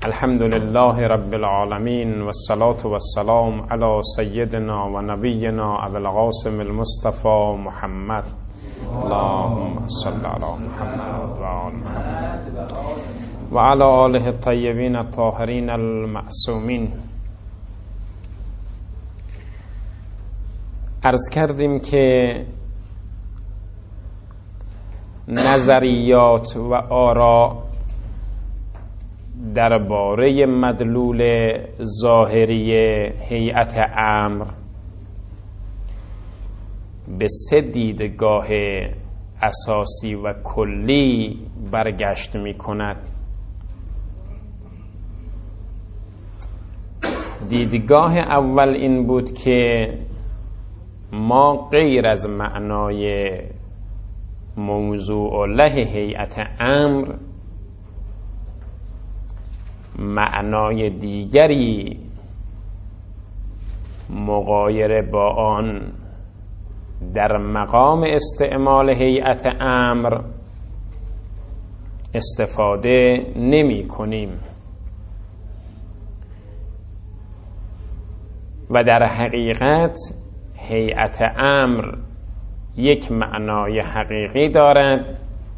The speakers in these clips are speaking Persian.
الحمد لله رب العالمين والصلاة والسلام على سيدنا و نبینا ابو القاسم المصطفى محمد. اللهم صل على محمد و آل محمد و على آله الطیبین الطاهرین المعصومین. عرض کردیم که نظریات و آراء درباره مدلول ظاهری هیئت امر به سه دیدگاه اساسی و کلی برگشت می کند. دیدگاه اول این بود که ما غیر از معنای موضوع له هیئت امر معنای دیگری مغایر با آن در مقام استعمال هیئت امر استفاده نمی کنیم و در حقیقت هیئت امر یک معنای حقیقی دارد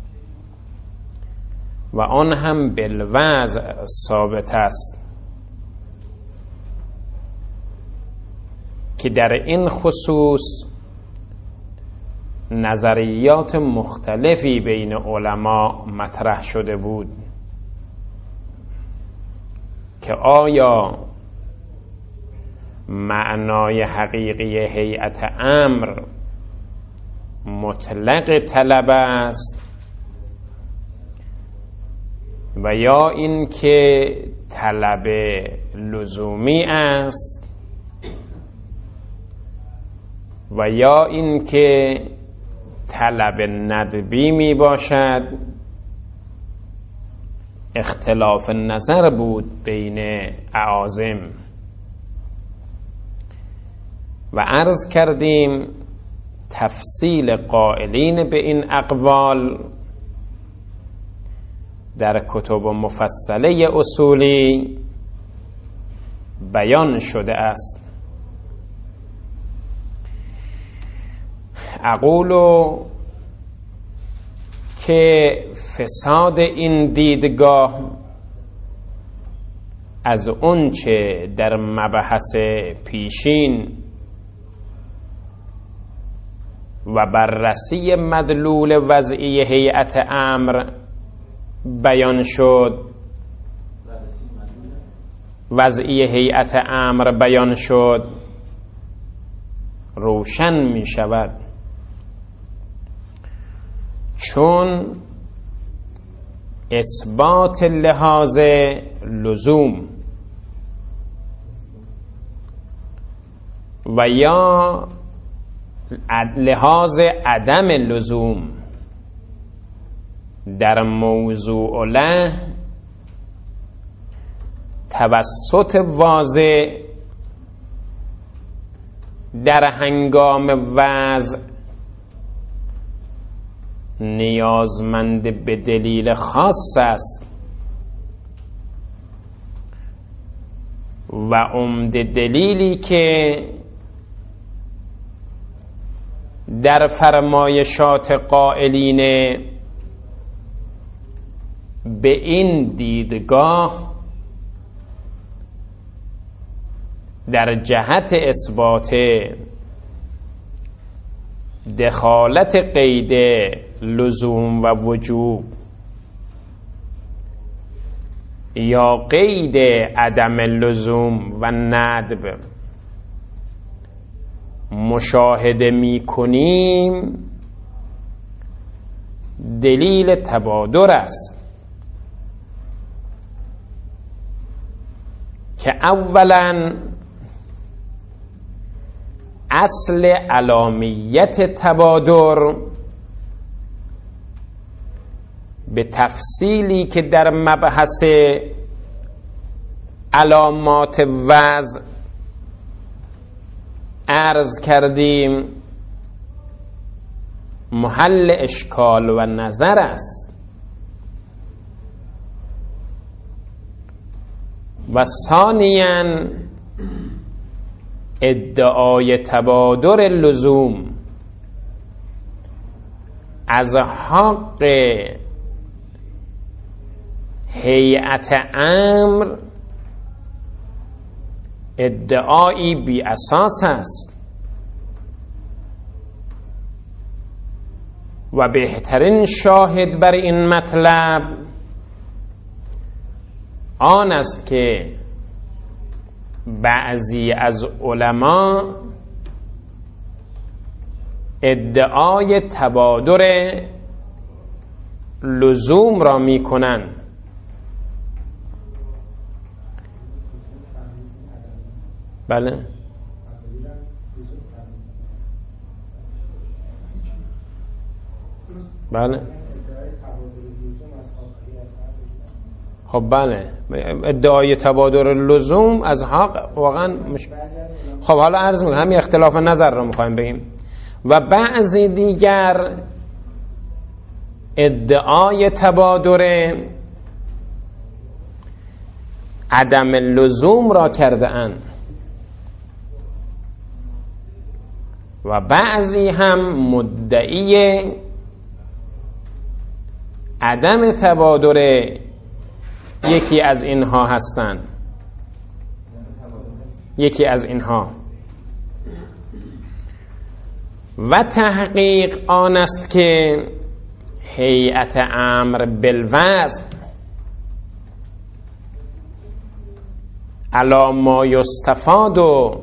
و آن هم بالوضع ثابت است که در این خصوص نظریات مختلفی بین علما مطرح شده بود که آیا معنای حقیقی هیئت امر مطلق طلب است و یا این که طلب لزومی است و یا این که طلب ندبی می باشد. اختلاف نظر بود بین اعاظم و عرض کردیم تفصیل قائلین به این اقوال در کتب مفصله اصولی بیان شده است. اقول که فساد این دیدگاه از اونچه در مبحث پیشین و بررسی مدلول وضعی هیئت امر بیان شد، وضعی هیئت امر بیان شد، روشن می شود. چون اثبات لحاظ لزوم و یا لحاظ عدم لزوم در موضوع له توسط واضح در هنگام وضع نیازمند به دلیل خاص است و عمده دلیلی که در فرمایشات قائلین به این دیدگاه در جهت اثبات دخالت قید لزوم و وجوب یا قید عدم لزوم و ندب مشاهده می کنیم دلیل تبادر است که اولا اصل علامیت تبادر به تفصیلی که در مبحث علامات وضع عرض کردیم محل اشکال و نظر است و ثانیاً ادعای تبادر لزوم از حق هیئت امر ادعایی بی اساس است و بهترین شاهد بر این مطلب آن است که بعضی از علما ادعای تبادر لزوم را می کنند. بله بله خب بله ادعای تبادر لزوم از حق واقعا خب حالا عرض میکنم همین اختلاف نظر رو میخوایم بگیم. و بعضی دیگر ادعای تبادر عدم لزوم را کرده اند و بعضی هم مدعی عدم تبادر یکی از اینها هستند. یکی از اینها و تحقیق آن است که هیئت امر بالوضع علی ما یستفاد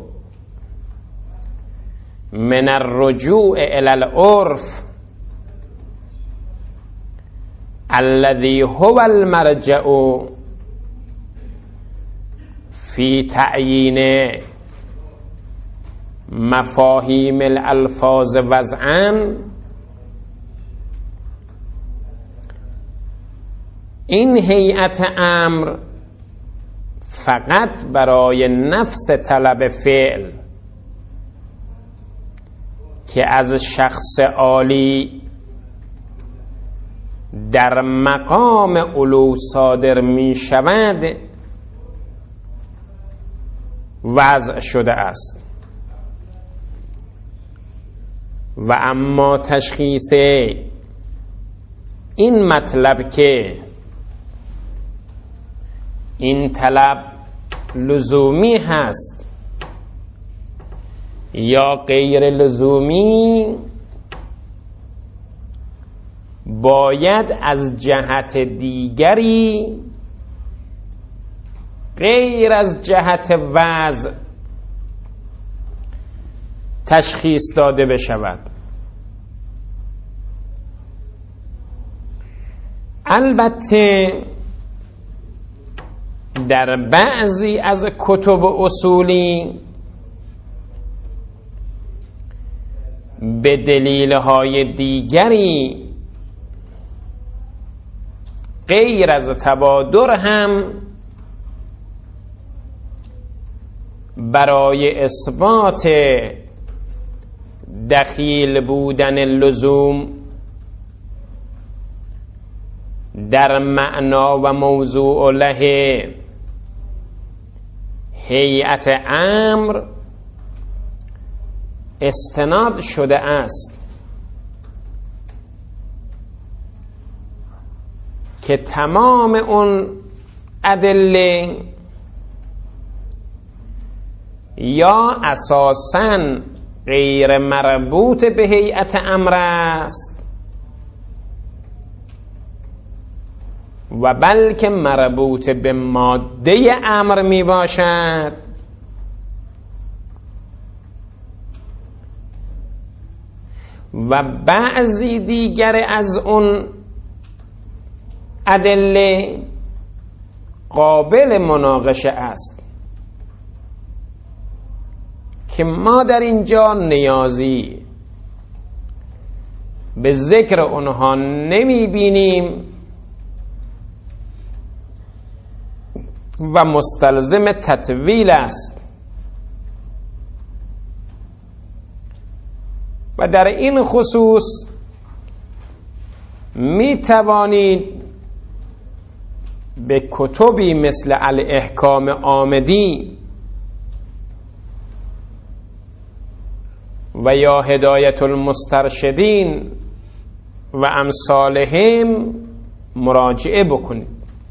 من الرجوع الی العرف الذي هو المرجع فی تعیین مفاهیم الالفاظ وضعاً، این هیئت امر فقط برای نفس طلب فعل که از شخص عالی در مقام علو صادر می شود وضع شده است. و اما تشخیص این مطلب که این طلب لزومی هست یا غیر لزومی باید از جهت دیگری غیر از جهت وضع تشخیص داده بشود. البته در بعضی از کتب اصولی به دلیل‌های دیگری غیر از تبادر هم برای اثبات دخیل بودن لزوم در معنا و موضوع له هیئت امر استناد شده است که تمام اون ادله یا اساساً غیر مربوط به هیئت امر است و بلکه مربوط به ماده امر می باشد و بعضی دیگر از اون ادله قابل مناقشه است که ما در اینجا نیازی به ذکر اونها نمی بینیم و مستلزم تطویل است و در این خصوص می توانید به کتبی مثل الاحکام آمدی و یا هدایت المسترشدین و امثالهم مراجعه بکنید.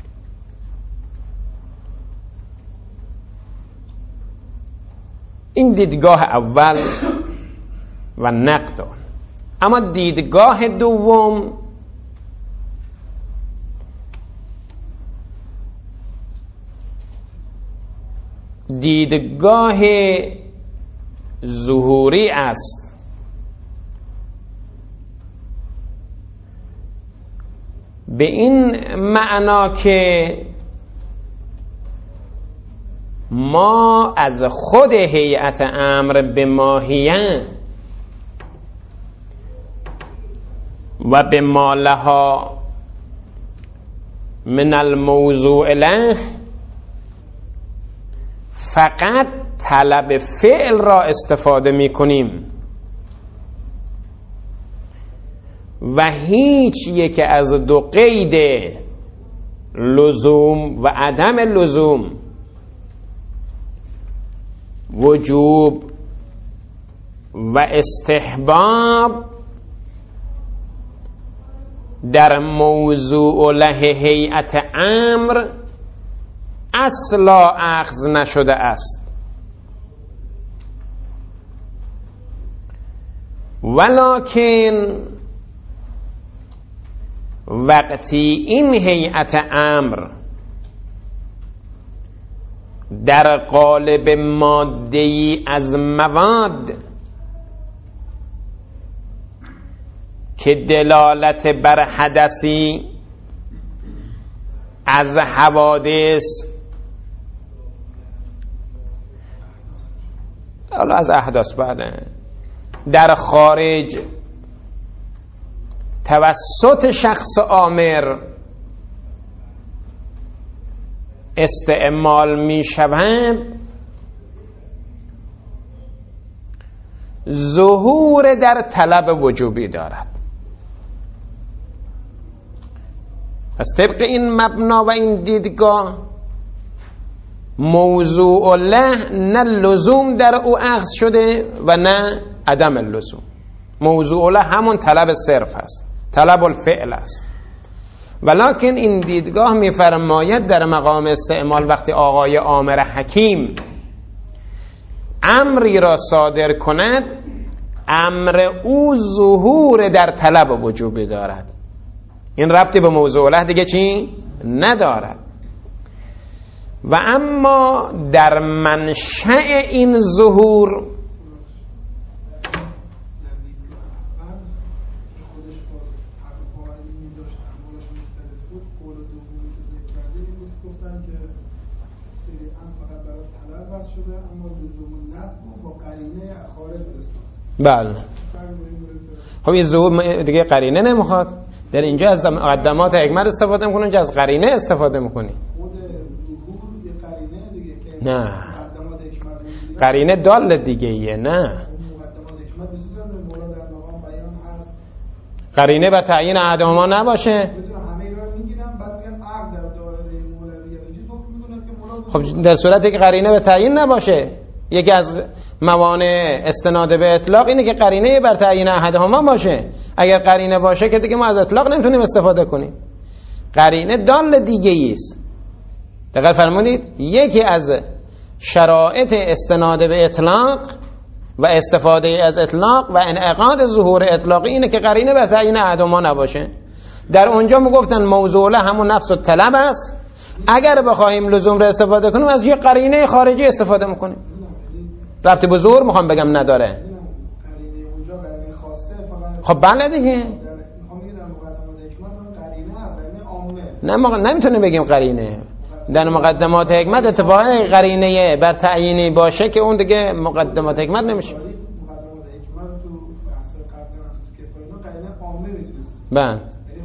این دیدگاه اول و نقد. اما دیدگاه دوم دیدگاه ظهوری است. به این معنا که ما از خود هیئت امر به ماهیت و به ما لها من الموضوع له فقط طلب فعل را استفاده می کنیم و هیچ یک از دو قید لزوم و عدم لزوم، وجوب و استحباب در موضوع له هیئت امر اصلا اخذ نشده است. ولکن وقتی این هیئت امر در قالب ماده‌ای از مواد که دلالت بر حدثی از حوادث، حالا از احداث بله، در خارج توسط شخص آمر استعمال می شود، ظهور در طلب وجوبی دارد. از طبق این مبنا و این دیدگاه موضوع له نه لزوم در او اخذ شده و نه عدم اللزوم. موضوع له همون طلب صرف است، طلب الفعل است. ولکن این دیدگاه می‌فرماید در مقام استعمال وقتی آقای آمر حکیم امری را صادر کند، امر او ظهور در طلب وجوبی دارد. این ربطی به موضوع له دیگه چی؟ ندارد. و اما در منشأ این ظهور بله، خب این ظهور دیگه قرینه نمیخواد. در اینجا از مقدمات حکمت استفاده میکنه، اینجا از قرینه استفاده میکنی. نه، قرینه دال دیگه ایه. نه، قرینه بر تعیین اعداما نباشه. خب در صورتی که قرینه به تعیین نباشه، یکی از موانع استناد به اطلاق اینه که قرینه بر تعیین احدهما باشه. اگر قرینه باشه که دیگه ما از اطلاق نمیتونیم استفاده کنیم. قرینه دال دیگه است. دقیق فرمودید؟ یکی از شرایط استناد به اطلاق و استفاده از اطلاق و انعقاد ظهور اطلاقی اینه که قرینه بر تعیین احدهما نباشه. در اونجا میگفتن موضوع له همون نفس الطلب است. اگر بخوایم لزوم رو استفاده کنیم از یه قرینه خارجی استفاده میکنیم. ربطی به ظهور میخوام بگم نداره. خب بله دیگه. نه نمیتونیم بگیم قرینه. در مقدمات حکمت اتفاقا قرینه بر تعیینی باشه که اون دیگه مقدمات حکمت نمیشه. بله.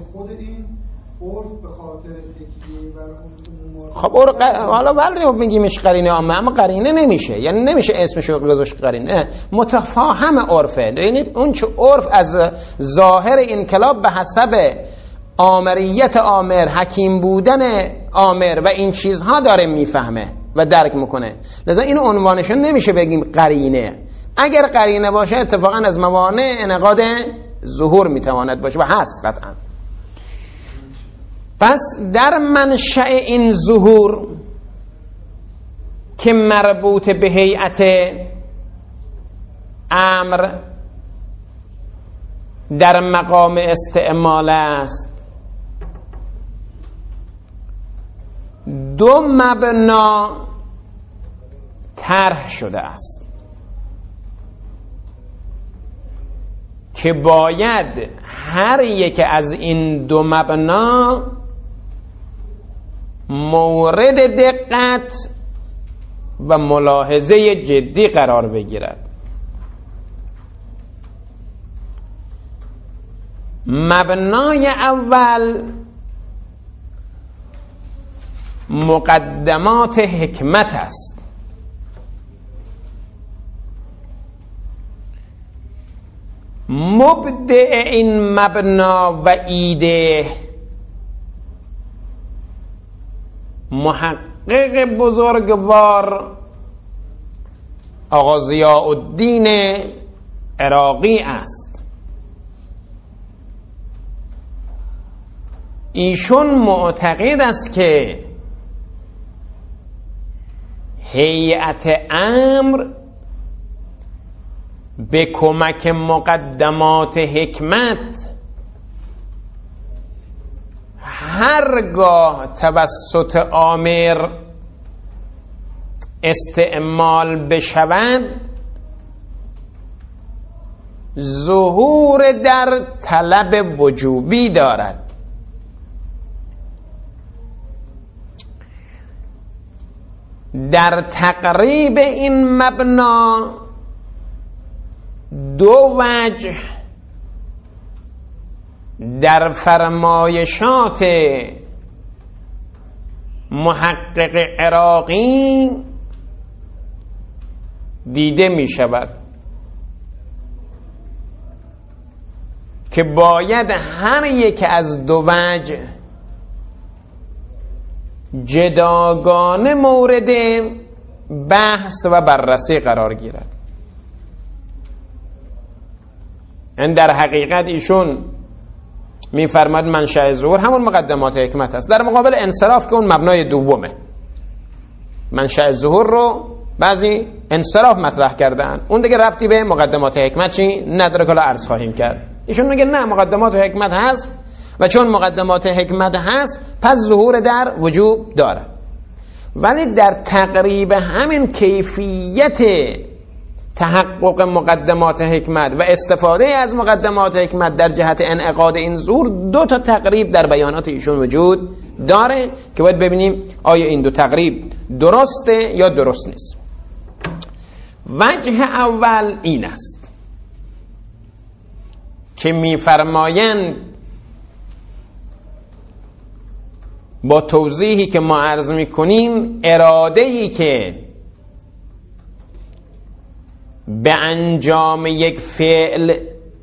خب حالا ولی میگیمش قرینه عامه، اما قرینه نمیشه، یعنی نمیشه اسمش رو گذاشت قرینه. متفاهم عرفه. ببینید اون چه عرف از ظاهر انقلاب به حسب آمریت آمر، حکیم بودن آمر و این چیزها داره میفهمه و درک میکنه. لذا این عنوانشون نمیشه بگیم قرینه. اگر قرینه باشه اتفاقا از موانع انعقاد ظهور میتواند باشه و هست قطعا. پس در منشأ این ظهور که مربوط به هیئت امر در مقام استعمال است، دو مبنا طرح شده است که باید هر یک از این دو مبنا مورد دقت و ملاحظه جدی قرار بگیرد. مبنای اول مقدمات حکمت است. مبدع این مبنا و ایده محقق بزرگوار آقا ضیاءالدین عراقی است. ایشون معتقد است که هیئت امر به کمک مقدمات حکمت هرگاه توسط آمر استعمال بشود ظهور در طلب وجوبی دارد. در تقریب این مبنا دو وجه در فرمایشات محقق عراقی دیده می شود که باید هر یک از دو وجه جداگانه مورد بحث و بررسی قرار گیرد. این در حقیقت ایشون میفرماد منشأ ظهور همون مقدمات حکمت است، در مقابل انصراف که اون مبنای دومه. منشأ ظهور رو بعضی انصراف مطرح کردن، اون دیگه ربطی به مقدمات حکمت چی نداره که الان عرض خواهیم کرد. ایشون میگه نه، مقدمات حکمت هست و چون مقدمات حکمت هست پس ظهور در وجوب داره. ولی در تقریب همین کیفیت تحقق مقدمات حکمت و استفاده از مقدمات حکمت در جهت انعقاد این ظهور دو تا تقریب در بیانات ایشون وجود داره که باید ببینیم آیا این دو تقریب درسته یا درست نیست. وجه اول این است که میفرمایند با توضیحی که ما عرض میکنیم اراده‌ای که به انجام یک فعل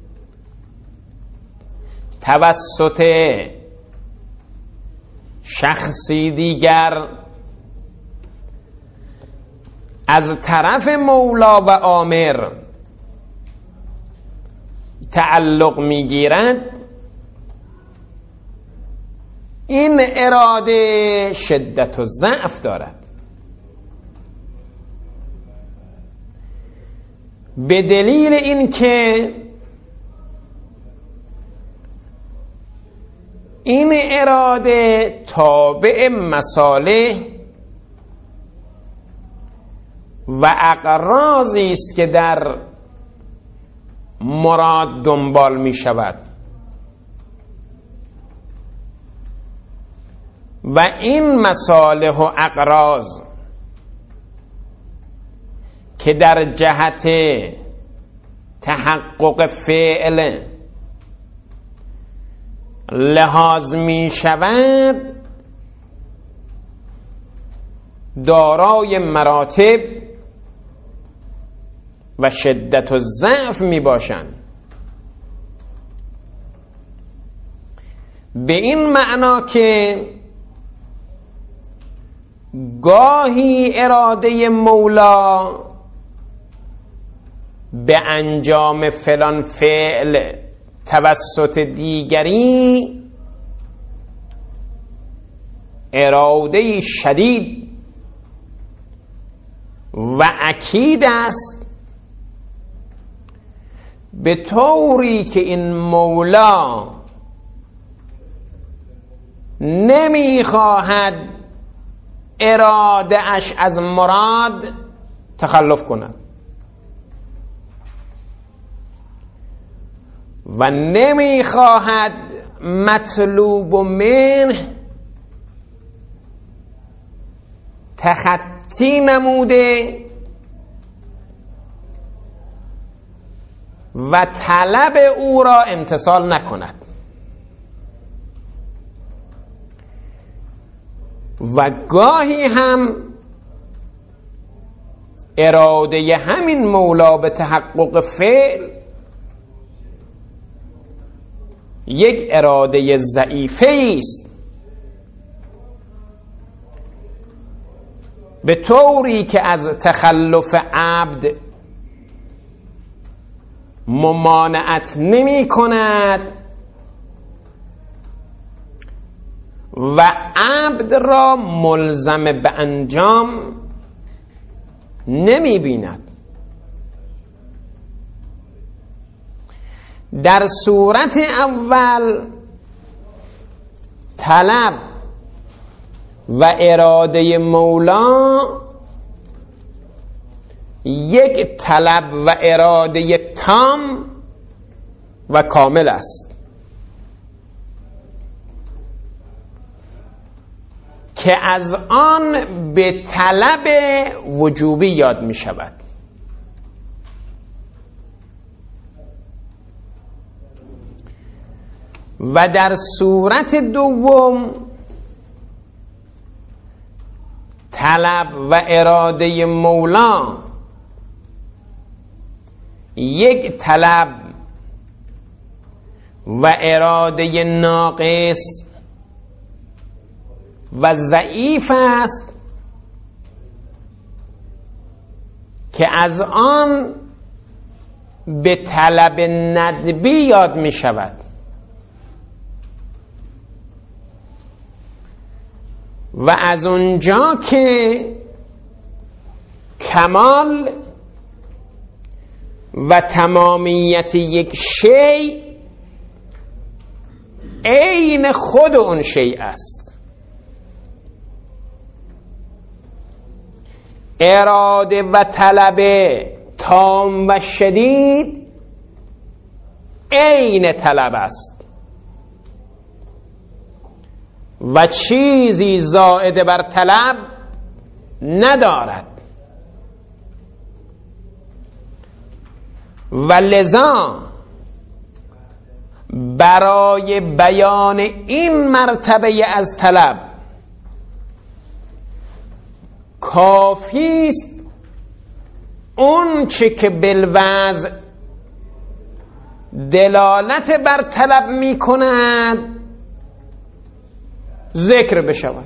توسط شخصی دیگر از طرف مولا و آمر تعلق میگیرد، این اراده شدت و ضعف دارد. به دلیل اینکه این اراده تابع مصالح و اغراضی است که در مراد دنبال می شود و این مصالح و اغراض که در جهت تحقق فعل لحاظ می شود دارای مراتب و شدت و ضعف می باشند. به این معنا که گاهی اراده مولا به انجام فلان فعل توسط دیگری اراده شدید و اکید است، به طوری که این مولا نمیخواهد اراده اش از مراد تخلف کند و نمیخواهد مطلوب منه تخطی نموده و طلب او را امتثال نکند و گاهی هم اراده همین مولا به تحقق فعل یک اراده ضعیفه است، به طوری که از تخلف عبد ممانعت نمی کند و عبد را ملزم به انجام نمی بیند. در صورت اول طلب و اراده مولا یک طلب و اراده تام و کامل است که از آن به طلب وجوبی یاد می شود. و در صورت دوم طلب و اراده مولا یک طلب و اراده ناقص و ضعیف است که از آن به طلب ندبی یاد می شود و از اونجا که کمال و تمامیت یک شیء عین خود اون شیء است، اراده و طلب تام و شدید عین طلب است و چیزی زائد بر طلب ندارد و لذا برای بیان این مرتبه از طلب کافی است اون چه که بالوضع دلالت بر طلب می کند ذکر بشود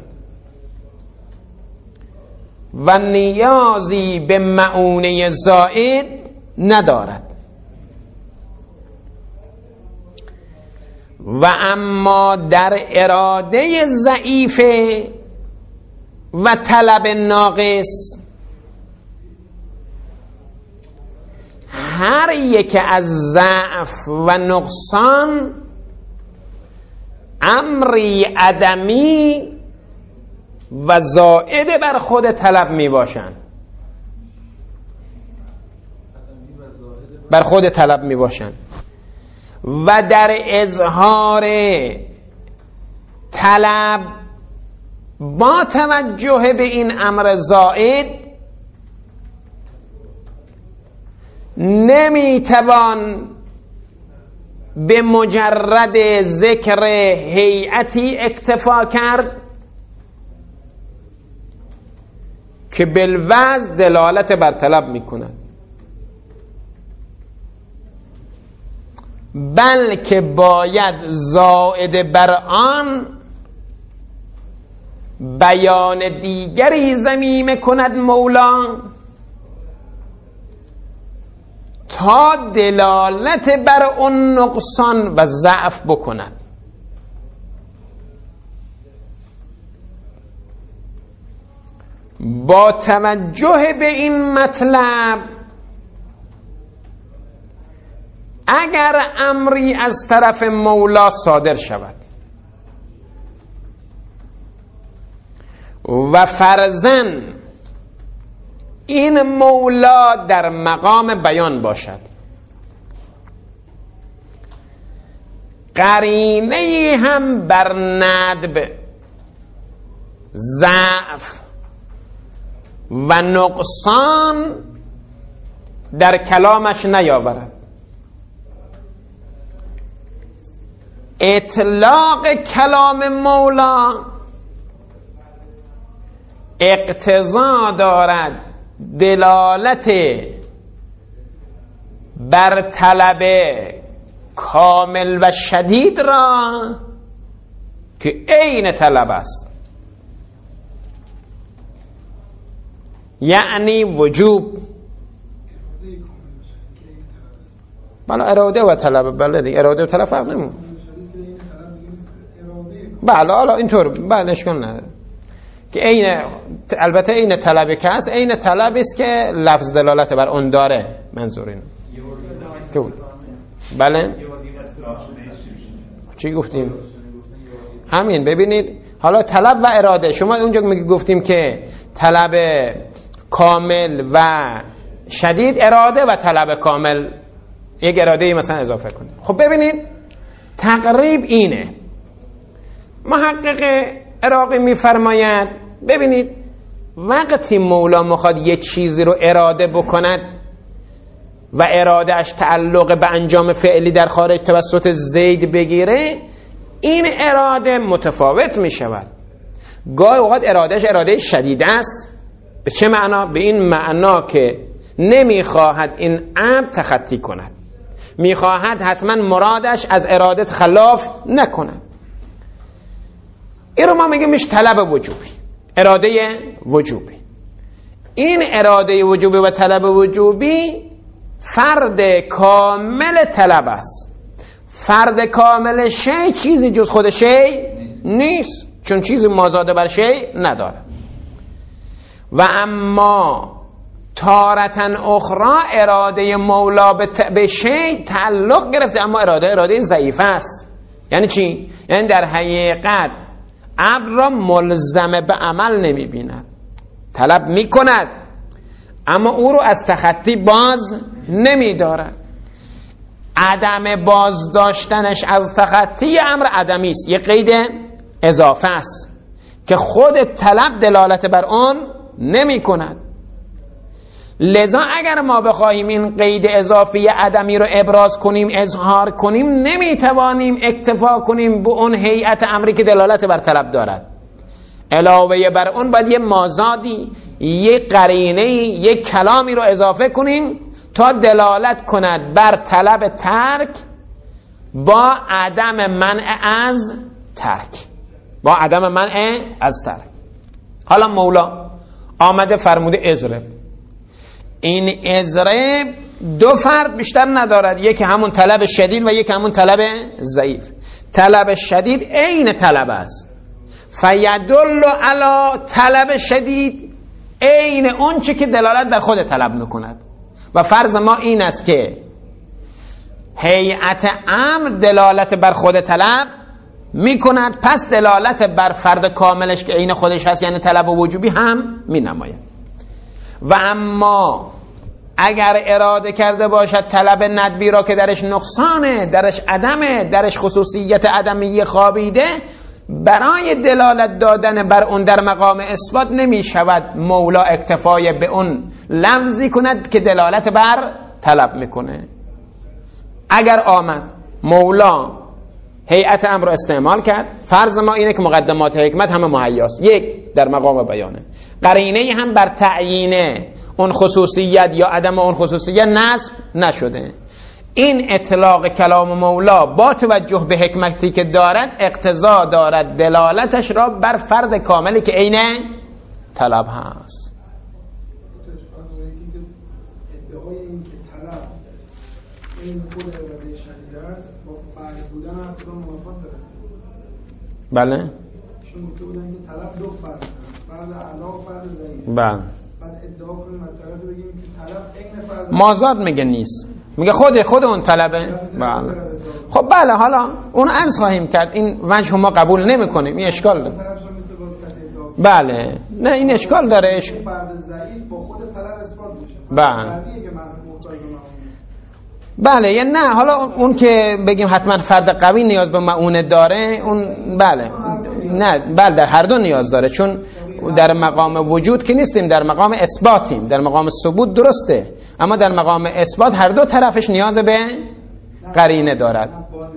و نیازی به معونه زائد ندارد. و اما در اراده ضعیف و طلب ناقص هر یک از ضعف و نقصان امری عدمی و زائد بر خود طلب می باشند، بر خود طلب می باشند و در اظهار طلب با توجه به این امر زائد نمیتوان به مجرد ذکر هیئتی اکتفا کرد که بالوضع دلالت بر طلب میکند، بلکه باید زائد بر آن بیان دیگری ضمیمه کند مولا تا دلالت بر اون نقصان و ضعف بکند. با توجه به این مطلب اگر امری از طرف مولا صادر شود و فرضاً این مولا در مقام بیان باشد، قرینه هم بر ندب، ضعف و نقصان در کلامش نیاورد، اطلاق کلام مولا اقتضا دارد دلالت بر طلب کامل و شدید را که عین طلب است، یعنی وجوب. بله اراده و طلب، بله دیگه اراده و طلب فرق نمون. بله حالا اینطور، بله اشکال نداره که عین، البته عین طلبی که هست عین طلبی است که لفظ دلالت بر اون داره، منظور اینه. بله چی گفتیم؟ همین ببینید، حالا طلب و اراده، شما اونجا گفتیم که طلب کامل و شدید، اراده و طلب کامل یک اراده مثلا اضافه کنید. خب ببینید تقریب اینه. محقق عراقی میفرماید ببینید وقتی مولا میخواد یه چیزی رو اراده بکند و اراده اش تعلق به انجام فعلی در خارج توسط زید بگیره، این اراده متفاوت میشود. گاهی اوقات ارادهش اراده شدید است. به چه معنا؟ به این معنا که نمیخواهد این امر تخطی کند، میخواهد حتما مرادش از اراده خلاف نکند. این رو ما میگیم میشه طلب وجوبی، اراده وجوبی. این اراده وجوبی و طلب وجوبی فرد کامل طلب است. فرد کامل شی چیزی جز خود شی نیست، چون چیزی مازاده بر شی نداره. و اما تارتن اخرى اراده مولا به شی تعلق گرفته، اما اراده ضعیف است. یعنی چی؟ یعنی در حقیقت امر را ملزم به عمل نمی بیند، طلب می کند اما او رو از تخطی باز نمی دارد. عدم باز داشتنش از تخطی امر عدمی است، یک قید اضافه است که خود طلب دلالت بر آن نمی کند. لذا اگر ما بخواهیم این قید اضافی عدمی رو ابراز کنیم، اظهار کنیم، نمیتوانیم اکتفا کنیم به اون هیئت امری که دلالت بر طلب دارد. علاوه بر اون باید یه مازادی، یه قرینه، یه کلامی رو اضافه کنیم تا دلالت کند بر طلب ترک با عدم منع از ترک، با عدم منع از ترک. حالا مولا آمده فرموده اضرب. این اضرب دو فرد بیشتر ندارد، یکی همون طلب شدید و یکی همون طلب ضعیف. طلب شدید عین طلب است، فیدل علی طلب شدید عین اون چه که دلالت بر خود طلب میکند. و فرض ما این است که هیئت امر دلالت بر خود طلب میکند، پس دلالت بر فرد کاملش که عین خودش هست یعنی طلب وجوبی هم مینماید. و اما اگر اراده کرده باشد طلب ندبی را که درش نقصانه، درش عدمه، درش خصوصیت عدمی خوابیده، برای دلالت دادن بر اون در مقام اثبات نمی شود مولا اکتفای به اون لفظی کند که دلالت بر طلب میکنه. اگر آمد مولا هیئت امر رو استعمال کرد، فرض ما اینه که مقدمات حکمت همه مهیاست، یک در مقام بیانه، قرینه هم بر تعیین اون خصوصیت یا عدم اون خصوصیت نصب نشده. این اطلاق کلام مولا با توجه به حکمتی که دارد اقتضا دارد دلالتش را بر فرد کاملی که عین طلب هست. ادعای این که طلب این خود اراده شریعت با فرد بودن اصلا موافقت داره. بله چون گفته بودن که طلب دو فرد هست، فرد اعلا و فرد ضعیف. بله. بعد ادعا کنیم از طرف بگیم که طلب عین فرد مازاد میگه نیست، میگه خود اون طلبه. بله. خب بله، حالا اون عرض خواهیم کرد، این وجه ما قبول نمیکنیم، این اشکال داره. بله نه این اشکال داره. فرد ضعیف با خود طلب اثبات میشه. بله بله، یعنی نه حالا اون که بگیم حتما فرد قوی نیاز به معونه داره، اون بله نه بله در هر دو نیاز داره، چون در مقام وجود که نیستیم، در مقام اثباتیم. در مقام ثبوت درسته، اما در مقام اثبات هر دو طرفش نیاز به قرینه دارد.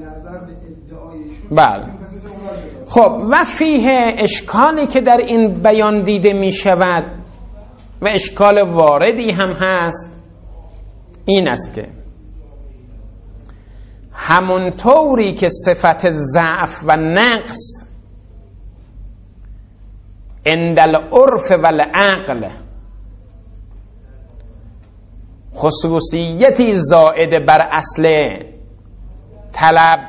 بله. خب و فیه اشکالی که در این بیان دیده می شود و اشکال واردی هم هست این است که همونطوری که صفت ضعف و نقص عند العرف و العقل خصوصیتی زائد بر اصل طلب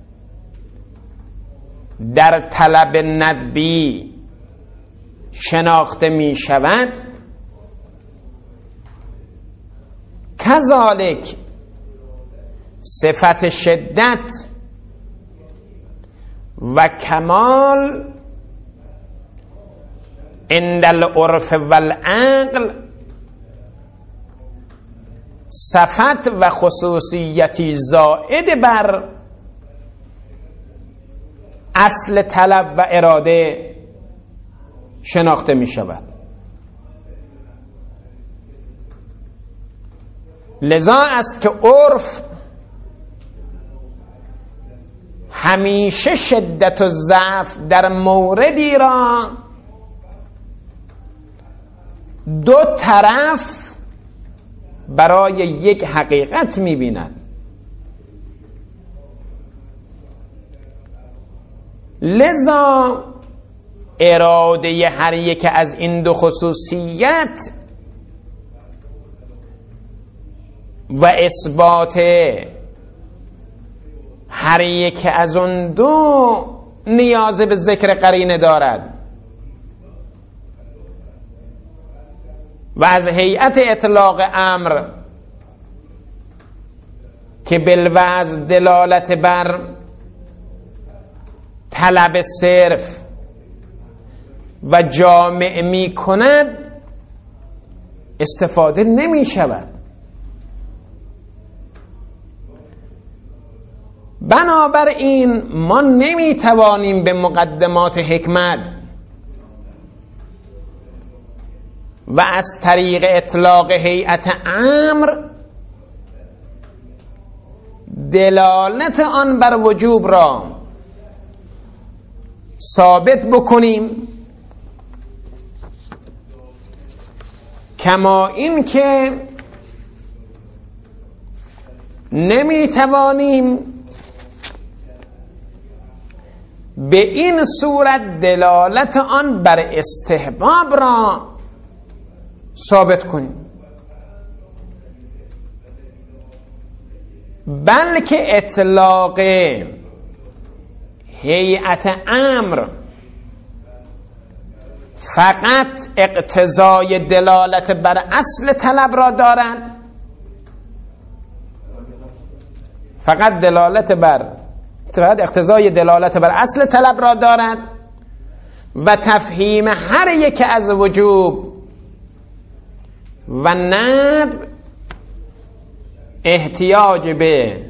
در طلب ندبی شناخته می شود، کذالک صفت شدت و کمال عند العرف و العقل صفت و خصوصیتی زائد بر اصل طلب و اراده شناخته می شود. لذا است که عرف همیشه شدت و ضعف در موردی را دو طرف برای یک حقیقت می بیند. لذا اراده هر یک از این دو خصوصیت و اثبات هر یک از اون دو نیاز به ذکر قرینه دارد و از هیئت اطلاق امر که بالوضع دلالت بر طلب صرف و جامع می کند استفاده نمی شود. بنابراین ما نمی توانیم به مقدمات حکمت و از طریق اطلاق هیئت امر دلالت آن بر وجوب را ثابت بکنیم، کما این که نمی توانیم به این صورت دلالت آن بر استحباب را ثابت کنیم، بلکه اطلاق هیئت امر فقط اقتضای دلالت بر اصل طلب را دارد، فقط اقتضای دلالت بر اصل طلب را دارد و تفهیم هر یک از وجوب و ندب احتیاج به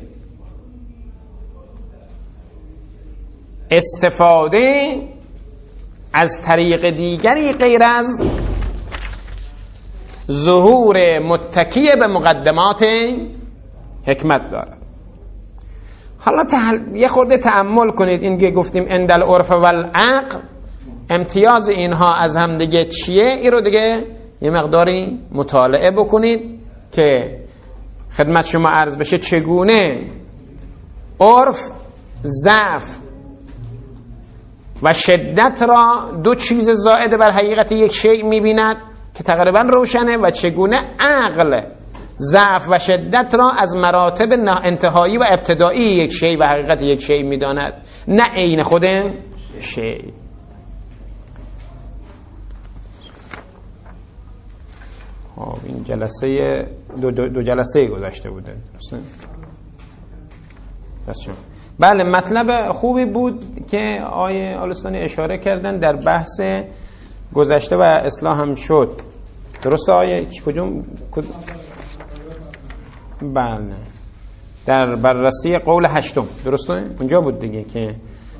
استفاده از طریق دیگری غیر از ظهور متکی به مقدمات حکمت دارد. حالا یه خورده تأمل کنید، این که گفتیم عند العرف و العقل امتیاز اینها از هم دیگه چیه، این رو دیگه یه مقداری مطالعه بکنید که خدمت شما عرض بشه چگونه عرف ضعف و شدت را دو چیز زائد بر حقیقت یک شیء می‌بیند که تقریبا روشنه و چگونه عقل ضعف و شدت را از مراتب انتهایی و ابتدایی یک شیء و حقیقت یک شیء می‌داند، نه عین خود شیء. این جلسه دو جلسه گذشته بوده، درسته؟ دستشون. بله، مطلب خوبی بود که آیه آلستانی اشاره کردن در بحث گذشته و اصلاح هم شد. درسته آیه کدوم؟ بله، در بررسی قول هشتم، درسته؟ اونجا بود دیگه که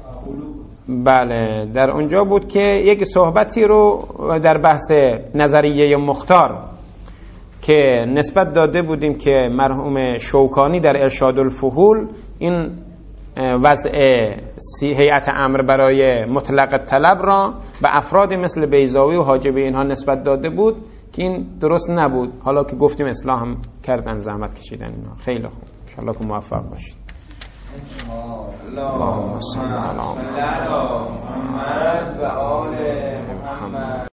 بله، در اونجا بود که یک صحبتی رو در بحث نظریه مختار که نسبت داده بودیم که مرحوم شوکانی در ارشاد الفحول این وضع هیئت امر برای مطلق طلب را به افراد مثل بیضاوی و حاجبی اینها نسبت داده بود که این درست نبود. حالا که گفتیم اصلاح هم کردن، زحمت کشیدن اینا. خیلی خوب، انشالله که موفق باشید. اللهم صل علی محمد و آل محمد.